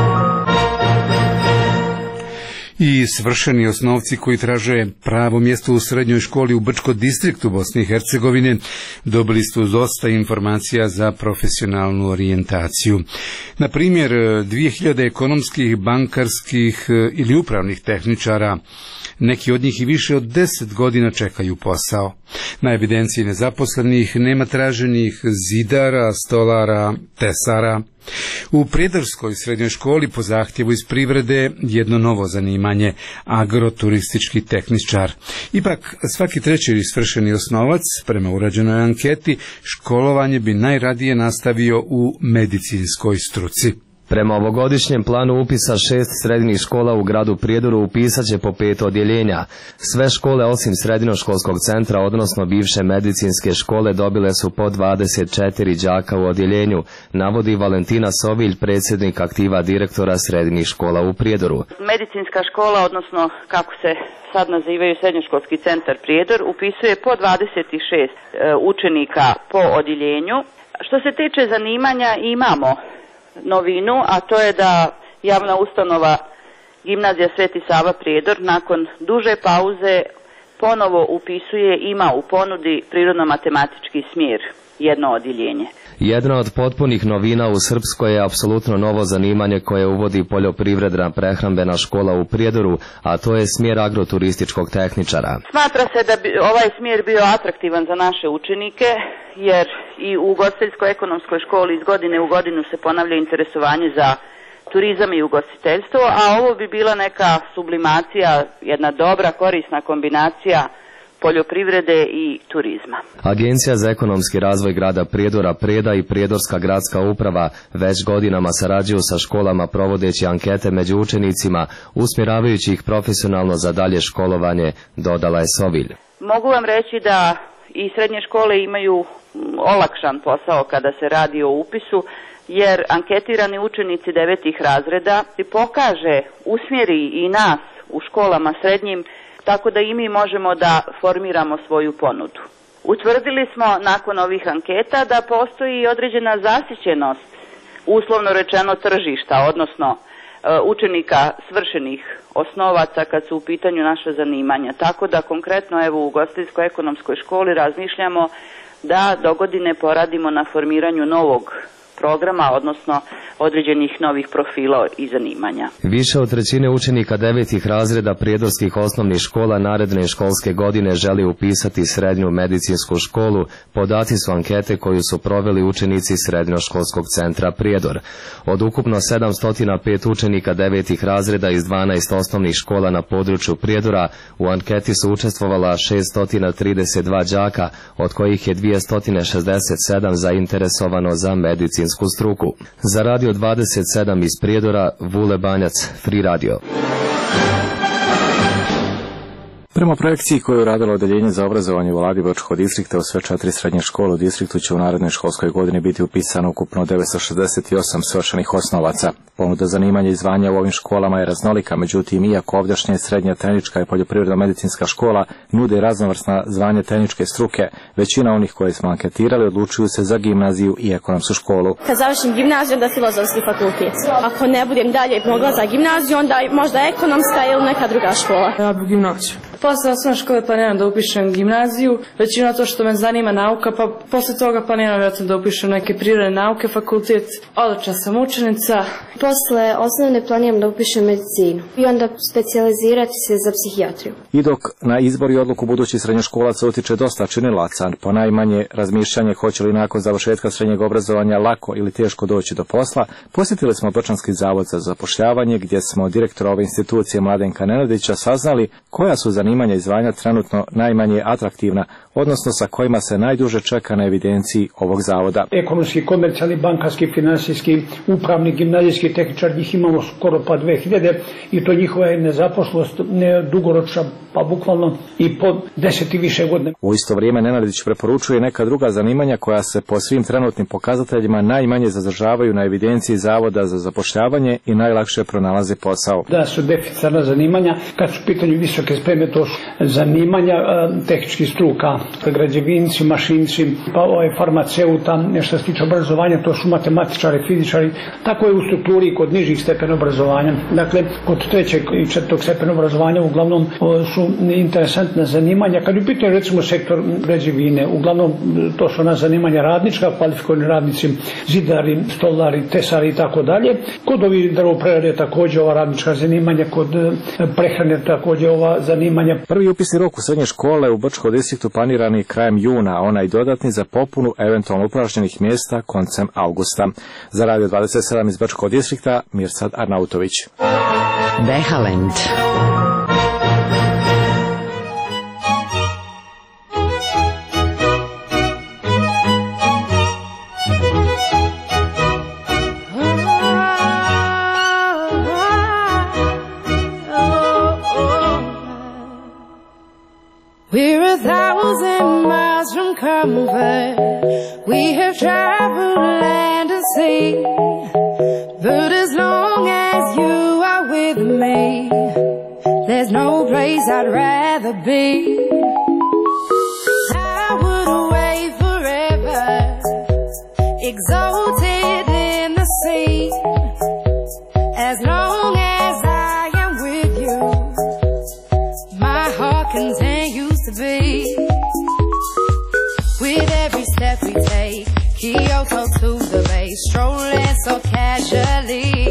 I svršeni osnovci koji traže pravo mjesto u srednjoj školi u Brčko distriktu Bosne i Hercegovine dobili su dosta informacija za profesionalnu orijentaciju. Na primjer, 2000 ekonomskih, bankarskih ili upravnih tehničara, neki od njih i više od 10 godina čekaju posao. Na evidenciji nezaposlenih nema traženih zidara, stolara, tesara. U Prijedorskoj srednjoj školi po zahtjevu iz privrede jedno novo zanimanje, agroturistički tehničar. Ipak svaki treći svršeni osnovac, prema urađenoj anketi, školovanje bi najradije nastavio u medicinskoj struci. Prema ovogodišnjem planu upisa 6 srednjih škola u gradu Prijedoru upisat će po 5 odjeljenja. Sve škole osim srednjoškolskog centra, odnosno bivše medicinske škole, dobile su po 24 đaka u odjeljenju, navodi Valentina Sovilj, predsjednik aktiva direktora srednjih škola u Prijedoru. Medicinska škola, odnosno kako se sad nazivaju srednjoškolski centar Prijedor, upisuje po 26 učenika po odjeljenju. Što se tiče zanimanja, imamo novinu, a to je da javna ustanova Gimnazija Sveti Sava Prijedor nakon duže pauze ponovo upisuje, ima u ponudi prirodno-matematički smjer, jedno odjeljenje. Jedna od potpunih novina u Srpskoj je apsolutno novo zanimanje koje uvodi poljoprivredna prehrambena škola u Prijedoru, a to je smjer agroturističkog tehničara. Smatra se da bi ovaj smjer bio atraktivan za naše učenike, jer i u ugostiteljsko-ekonomskoj školi iz godine u godinu se ponavlja interesovanje za turizam i ugostiteljstvo, a ovo bi bila neka sublimacija, jedna dobra, korisna kombinacija poljoprivrede i turizma. Agencija za ekonomski razvoj grada Prijedora, Preda i Prijedorska gradska uprava već godinama sarađuju sa školama provodeći ankete među učenicima, usmjeravajući ih profesionalno za dalje školovanje, dodala je Sovilj. Mogu vam reći da i srednje škole imaju olakšan posao kada se radi o upisu, jer anketirani učenici 9. razreda pokaže, usmjeri i nas u školama srednjim, tako da i mi možemo da formiramo svoju ponudu. Utvrdili smo nakon ovih anketa da postoji određena zasićenost, uslovno rečeno tržišta, odnosno učenika svršenih osnovaca kad su u pitanju naša zanimanja. Tako da konkretno evo u ugostiteljsko-ekonomskoj školi razmišljamo da dogodine poradimo na formiranju novog programa, odnosno određenih novih profila i zanimanja. Više od trećine učenika 9. razreda prijedorskih osnovnih škola naredne školske godine želi upisati srednju medicinsku školu. Podaci su ankete koju su proveli učenici Srednjoškolskog centra Prijedor. Od ukupno 705 učenika 9. razreda iz 12 osnovnih škola na području Prijedora, u anketi su učestvovala 632 đaka, od kojih je 267 zainteresovano za medicinsku struku. Za Radio 27 iz Prijedora, Vule Banjac, Free Radio. Prema projekciji koju je uradilo Odeljenje za obrazovanje u Vladi Bočkog distrikta, u sve 4 srednje škole u distriktu će u narednoj školskoj godini biti upisano ukupno 968 svršenih osnovaca. Ponuda zanimanja i zvanja u ovim školama je raznolika, međutim, iako ovdašnja srednja tehnička i poljoprivredno-medicinska škola nude raznovrsna zvanja tehničke struke, većina onih koje smo anketirali odlučuju se za gimnaziju i ekonomsku školu. Kad završim gimnaziju, onda filozofski fakultet. Ako ne budem dalje mogla za gimnaziju, onda možda ekonomska ili neka druga škola. Ja bi gimnaziju. Posle osnovne škole planiram da upišem gimnaziju, većina to što me zanima nauka, pa posle toga planiram da upišem neke prirodne nauke, fakultet, odlična sam učenica. Posle osnovne planiram da upišem medicinu i onda specijalizirati se za psihijatriju. I dok na izbor i odluku budućih srednjoškolaca utiče dosta činilaca, ponajmanje razmišljanje hoće li nakon završetka srednjeg obrazovanja lako ili teško doći do posla, posjetili smo Bočanski zavod za zapošljavanje, gdje smo od direktora ove institucije Mladenka Nenadića saznali koja su zanimanja i zvanja trenutno najmanje atraktivna, odnosno sa kojima se najduže čeka na evidenciji ovog zavoda. Ekonomski, komercijalni, bankarski, finansijski, upravni, gimnazijski tehničar, njih imamo skoro pa 2000 i to njihova je nezaposlenost ne dugoročna, pa bukvalno i po 10 i više godine. U isto vrijeme Nenadić preporučuje neka druga zanimanja koja se po svim trenutnim pokazateljima najmanje zadržavaju na evidenciji Zavoda za zapošljavanje i najlakše pronalaze posao. Da su deficitarna zanimanja, kad su pitanju visoke spreme, to su zanimanja tehničkih struka, građevinci, mašinci, pa farmaceuta, što se tiče obrazovanja, to su matematičari, fizičari, tako je u strukturi kod nižih stepena obrazovanja. Dakle, kod 3. i 4. stepena obrazovanja uglavnom su interesantna zanimanja. Kad je pitanje recimo sektor građevine, uglavnom to su ona zanimanja radnička, kvalifikovani radnici, zidari, stolari, tesari i tako dalje. Kod ovih drvoprerade također ova radnička zanimanja, kod prehrane također ova zanimanja. Prvi upisni rok u srednje škole u Bočkom distriktu planiran je krajem juna, a onaj dodatni za popunu eventualno upražnjenih mjesta koncem augusta. Za Radio 27 iz Bočkog distrikta, Mirsad Arnautović. Behalend. We're 1,000 miles from comfort. We have traveled land and sea, but as long as you are with me, there's no place I'd rather be. I would away forever, exalted in the sea, as long as I am with you, my heart continues to beat. With every step we take, Kyoto to the bay, strolling so casually.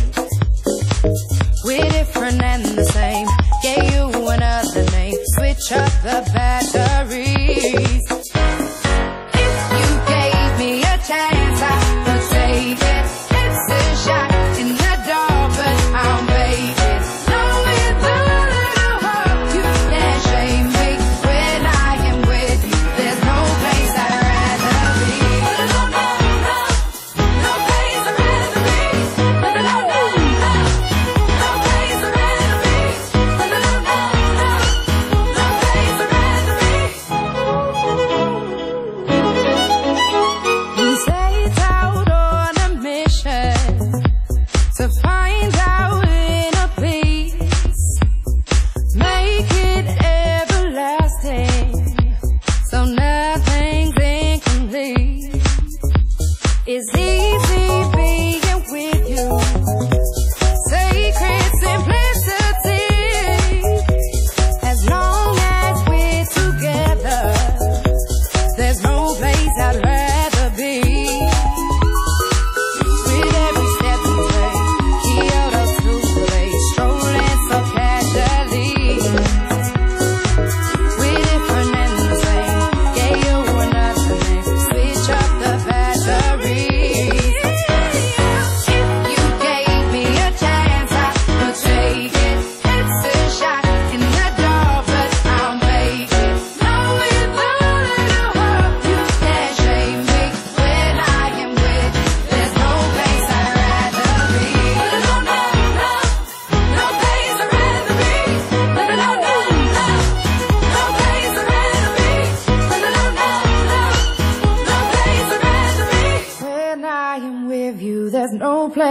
We're different and the same, gave you another name, switch up the batteries. If you gave me a chance, I would take it. It's a shot in the dark, but I'm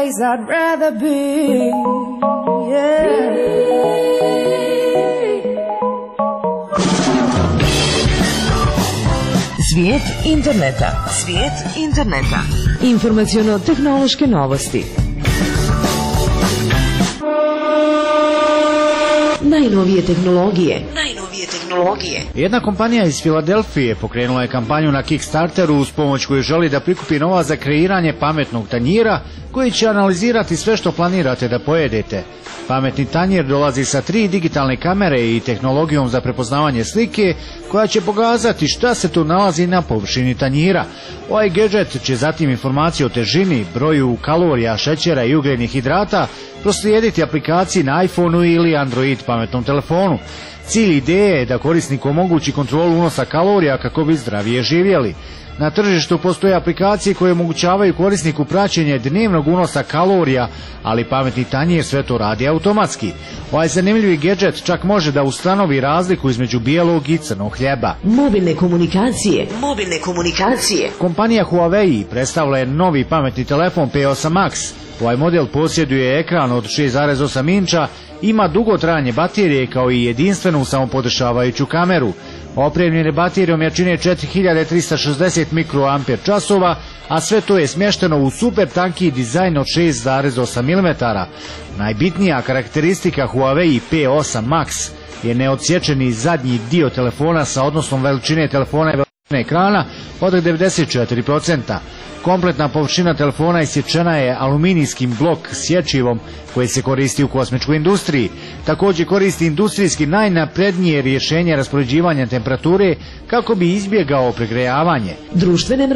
place I'd rather be. Yeah. Svijet interneta. Svijet interneta. Informaciono-tehnološke novosti. Najnovije tehnologije. Jedna kompanija iz Filadelfije pokrenula je kampanju na Kickstarteru uz pomoć koju želi da prikupi novac za kreiranje pametnog tanjira koji će analizirati sve što planirate da pojedete. Pametni tanjir dolazi sa 3 digitalne kamere i tehnologijom za prepoznavanje slike koja će pokazati šta se tu nalazi na površini tanjira. Ovaj gadget će zatim informacije o težini, broju kalorija, šećera i ugljenih hidrata proslijediti aplikaciji na iPhoneu ili Android pametnom telefonu. Cilj ideje je da korisnik omogući kontrolu unosa kalorija kako bi zdravije živjeli. Na tržištu postoje aplikacije koje omogućavaju korisniku praćenje dnevnog unosa kalorija, ali pametni tanjir sve to radi automatski. Ovaj zanimljivi gadget čak može da ustanovi razliku između bijelog i crnog hljeba. Mobilne komunikacije. Kompanija Huawei predstavila je novi pametni telefon P8 Max. Ovaj model posjeduje ekran od 6,8 inča, ima dugo trajanje baterije kao i jedinstvenu samopodešavajuću kameru. Opremljene baterijom jačine 4360 mikroamper časova, a sve to je smješteno u super tanki dizajn od 6,8 mm. Najbitnija karakteristika Huawei P8 Max je neodsječeni zadnji dio telefona sa odnosom veličine telefona i veličine ekrana od 94%. Kompletna površina telefona isječena je aluminijskim blok sječivom koji se koristi u kosmičkoj industriji. Također koristi industrijski najnaprednije rješenje raspoređivanja temperature kako bi izbjegao pregrejavanje. Društvene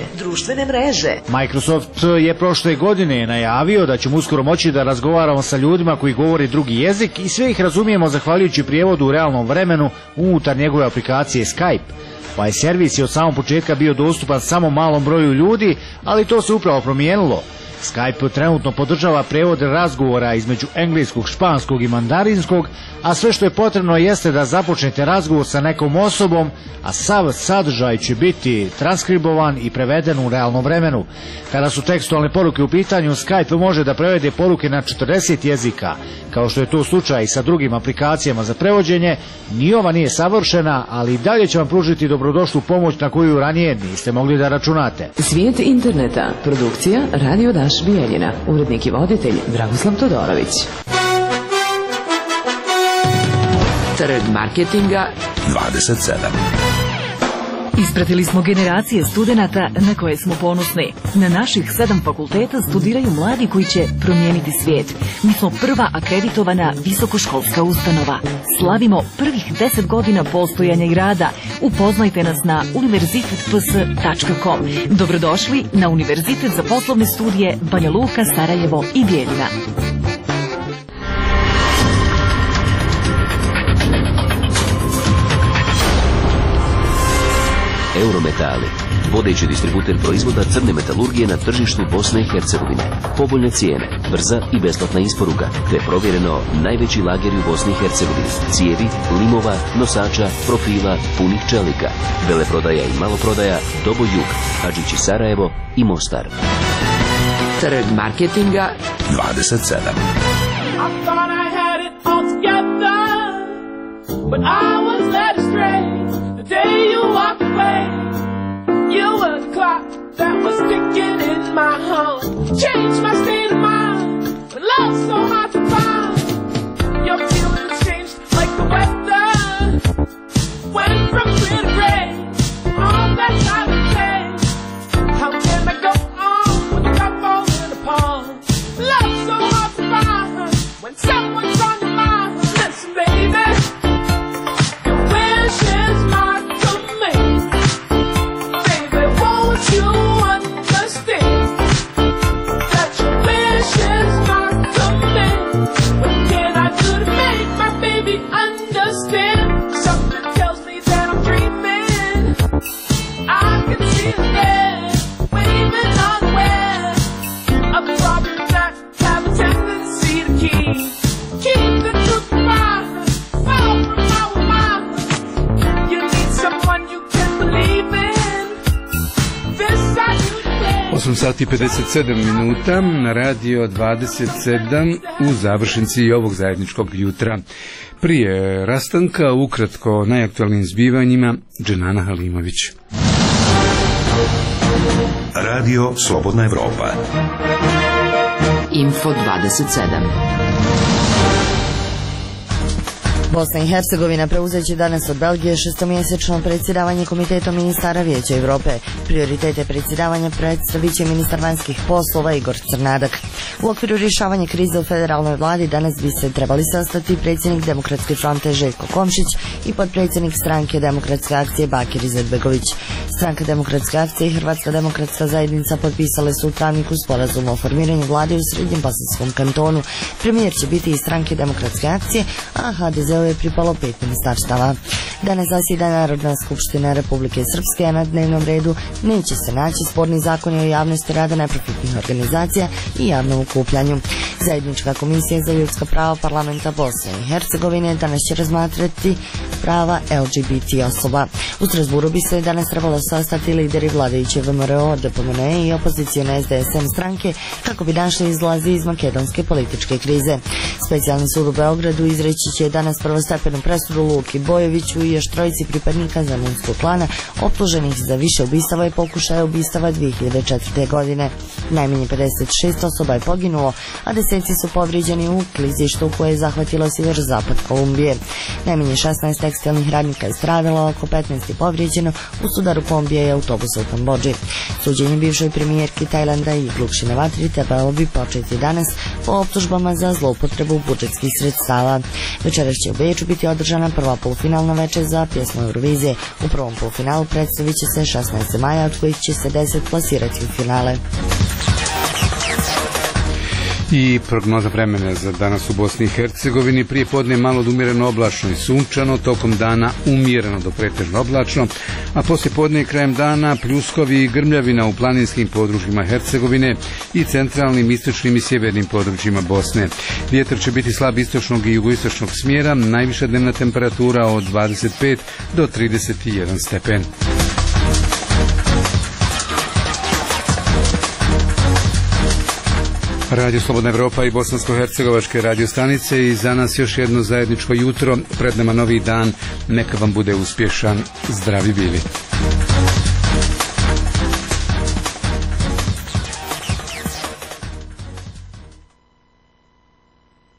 mreže. Microsoft je prošle godine najavio da ćemo uskoro moći da razgovaramo sa ljudima koji govore drugi jezik i sve ih razumijemo zahvaljujući prijevodu u realnom vremenu unutar njegove aplikacije Skype. Ovaj servis je od samog početka bio dostupan samo malom broju ljudi, ali to se upravo promijenilo. Skype trenutno podržava prevod razgovora između engleskog, španskog i mandarinskog, a sve što je potrebno jeste da započnete razgovor sa nekom osobom, a sav sadržaj će biti transkribovan i preveden u realnom vremenu. Kada su tekstualne poruke u pitanju, Skype može da prevede poruke na 40 jezika. Kao što je to slučaj i sa drugim aplikacijama za prevođenje, ni ova nije savršena, ali i dalje će vam pružiti dobrodošlu pomoć na koju ranije niste mogli da računate. Svijet interneta. Produkcija Radio Daš Bijeljina. Urednik i voditelj Dragoslav Todorović. Trg marketinga 27. Ispratili smo generacije studenata na koje smo ponosni. Na naših 7 fakulteta studiraju mladi koji će promijeniti svijet. Mi smo prva akreditovana visokoškolska ustanova. Slavimo prvih 10 godina postojanja i rada. Upoznajte nas na univerzitetps.com. Dobrodošli na Univerzitet za poslovne studije Banja Luka, Sarajevo i Bijeljina. Eurometali, vodeći distributer proizvoda crne metalurgije na tržištu Bosne i Hercegovine. Povoljne cijene, brza i besplatna isporuka, te provjereno najveći lager u Bosni i Hercegovini. Cijevi, limova, nosača, profila, punih čelika. Veleprodaja i maloprodaja, Dobo Jug, Hadžići Sarajevo i Mostar. Trg marketinga 27. But I was led astray the day you walked away. You were the clock that was ticking in my heart. Changed my state of mind. But love's so hard to find. Your feelings changed like the weather. Went from clear to gray. All that time to day. How can I go on when the top falling apart? Love's so hard to find when someone's on your mind. Listen, baby. You understand that your wish is not to me. sati 57 minuta na radio 27 u završnici ovog zajedničkog jutra. Prije rastanka ukratko o najaktualnim zbivanjima Dženana Halimović. Radio Slobodna Evropa. Info 27. Bosna i Hercegovina preuzet će danas od Belgije šestomjesečno predsjedavanje Komitetom ministara Vijeća Evrope. Prioritete predsjedavanja predstavit će ministar vanjskih poslova Igor Crnadak. U okviru rješavanja krize u federalnoj vladi danas bi se trebali sastati predsjednik Demokratske fronte Željko Komšić i potpredsjednik stranke Demokratske akcije Bakir Izetbegović. Stranka Demokratske akcije i Hrvatska demokratska zajednica potpisale su u travniku sporazum o formiranju vlade u Srednjem Bosanskom kantonu. Premijer će biti iz stranke Demokratske akcije, a HDZ je pripalo 5 ministarstava. Danas zasjeda Narodna skupština Republike Srpske, a na dnevnom redu neće se naći sporni zakoni o javnosti rada neprofitnih organizacija i javnom okupljanju. Zajednička komisija za ljudska prava parlamenta Bosne i Hercegovine danas će razmatrati prava LGBT osoba. U Strasburu bi se danas trebalo sastati lideri vladajuće VMRO, DPMNE i opozicione SDSM stranke kako bi našli izlazi iz makedonske političke krize. Specijalni sud u Beogradu izreći će danas prvostepenu presudu Luki Bojoviću i još trojici pripadnika zemunskog klana optuženih za više ubistava i pokušaja ubistava 2004. godine. Najmanje 56 osoba je poginulo, a deseci su povrijeđeni u klizištu koje je zahvatilo sjeverozapad Kolumbije. Najmanje 16 tekstilnih radnika je stradalo, oko 15 je povrijeđeno u sudaru kombija i autobusa u Kambodži. Suđenje bivšoj premijerki Tajlanda i Glukšine Vatri trebalo bi početi danas po optužbama za zloupotrebu budžetskih sredstava. Večeras će u Beču biti održana prva polufinalna večer za pjesmu Eurovizije. U prvom polufinalu predstavit će se 16 zemalja, od kojih će se 10 plasirati u finale. I prognoza vremena za danas u Bosni i Hercegovini. Prije podne malo do umjereno oblačno i sunčano, tokom dana umjereno do pretežno oblačno, a poslije podne i krajem dana pljuskovi i grmljavina u planinskim područjima Hercegovine i centralnim, istočnim i sjevernim područjima Bosne. Vjetar će biti slab istočnog i jugoistočnog smjera, najviša dnevna temperatura od 25 do 31 stepen. Radio Slobodna Evropa i bosansko-hercegovačke radiostanice i za nas još jedno zajedničko jutro, pred nama novi dan, neka vam bude uspješan, zdravi bili.